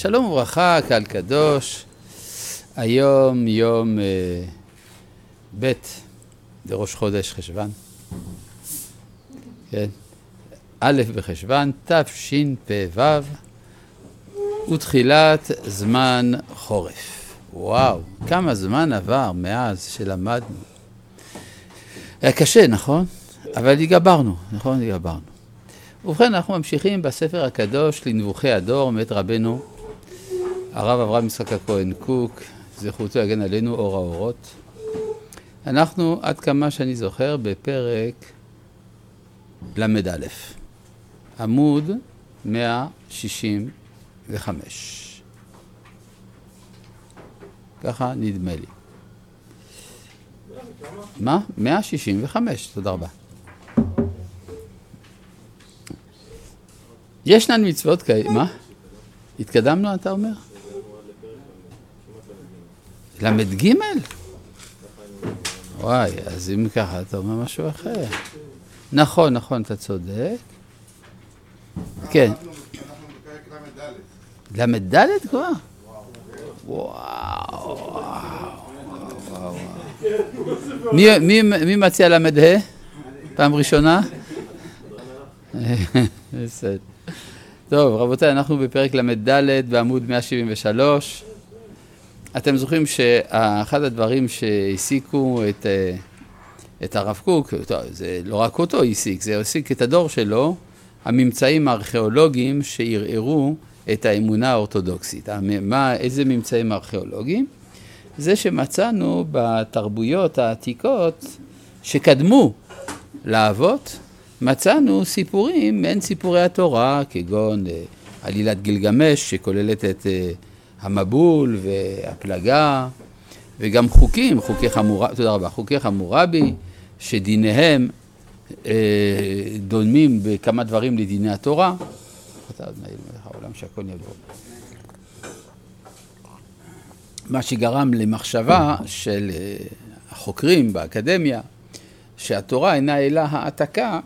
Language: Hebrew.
שלום וברכה, קהל קדוש. היום יום ב' לראש חודש חשוון. כן. א' בחשוון, תשפ"ו, ותחילת זמן חורף. וואו, כמה זמן עבר מאז שלמדנו. היה קשה, נכון? אבל התגברנו, נכון? התגברנו. ובכן, אנחנו ממשיכים בספר הקדוש לנבוכי הדור, מאת רבנו, הרב אברהם יצחק הכהן קוק, זכותו יגן עלינו, אור האורות. אנחנו, עד כמה שאני זוכר, בפרק למד א', עמוד 165. ככה נדמה לי. מה? 165, תודה רבה. ישנן מצוות כאלה, מה? התקדמנו, אתה אומר? למד ג'? וואי, אז אם ככה, אתה אומר משהו אחר. נכון, נכון, אתה צודק. כן. אנחנו בפרק למד ד'. למד ד' כבר? וואו. מי מציע למד ה'? פעם ראשונה? בסדר. טוב, רבותיי, אנחנו בפרק למד ד' בעמוד 173. אתם זוכרים שאחד הדברים שהעסיקו את הרב קוק, זה לא רק אותו העסיק, זה העסיק את הדור שלו, הממצאים הארכיאולוגיים שערערו את האמונה האורתודוקסית. איזה ממצאים הארכיאולוגיים? זה שמצאנו בתרבויות העתיקות שקדמו לאבות, מצאנו סיפורים מעין סיפורי התורה, כגון עלילת גילגמש שכוללת את המבול והפלגה, וגם חוקים, חוקי חמורבי, שדיניהם דומים בכמה דברים לדיני התורה. העולם שהכל יבוא. מה שגרם למחשבה של החוקרים באקדמיה, שהתורה אינה אלא העתקה